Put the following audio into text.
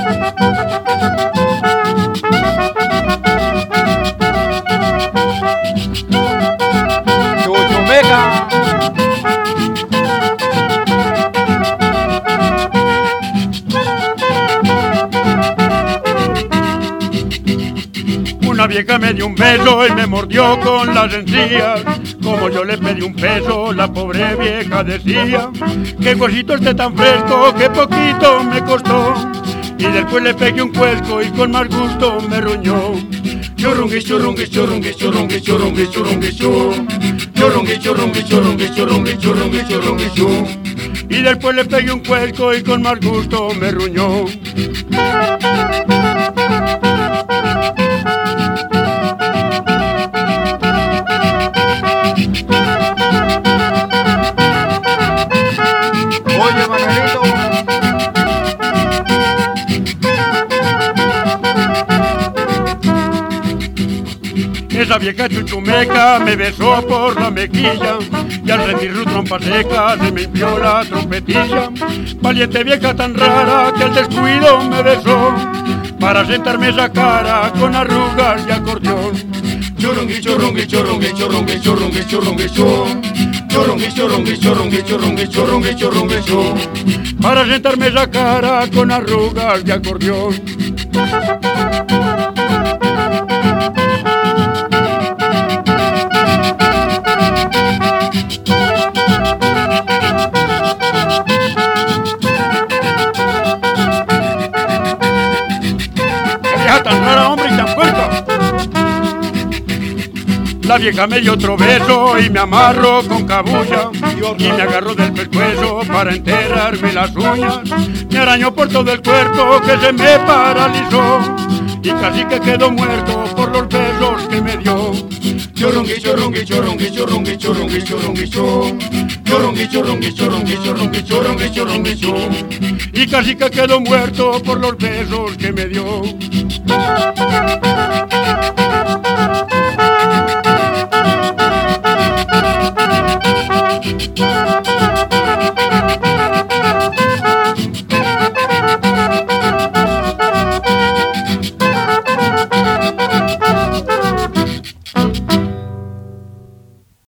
Chuchumeca. Una vieja me dio un beso y me mordió con las encías. Como yo le pedí un peso, la pobre vieja decía: qué huesito esté tan fresco, que poquito me costó. Y después le pegué un cuesco y con más gusto me ruñó. Churrungui, churrungui, churrungui, churrungui, churrungui, churrungui, churrungui, churrungui, churrungui, churrungui, churrungui, churrungui, churrungui, churrungui. Y después le pegué un cuesco y con más gusto me ruñó. Oye, Manuelito. Esa vieja chuchumeca me besó por la mejilla y al sentir su trompa seca se me infló la trompetilla. Valiente vieja tan rara que al descuido me besó para sentarme esa cara con arrugas y acordeón. Churrungui, churrungui, churrungui, churrungui, churrungui, churrungui, churrungui, churrungui, churrungui, churrungui, churrungui, churrungui, churrungui, para sentarme esa cara con arrugas de acordeón. Tan rara, hombre, y tan puerca. La vieja me dio otro beso y me amarró con cabulla y me agarró del pescuezo para enterrarme las uñas. Me arañó por todo el cuerpo que se me paralizó y casi que quedó muerto por los besos que me dio. Churrungui, churrungui, churrungui, churrungui, churrungui, churrungui, churrungui, churrungui, churrungui, churrungui, churrungui, churrungui, churrungui, y casi que quedó muerto por los besos que me dio.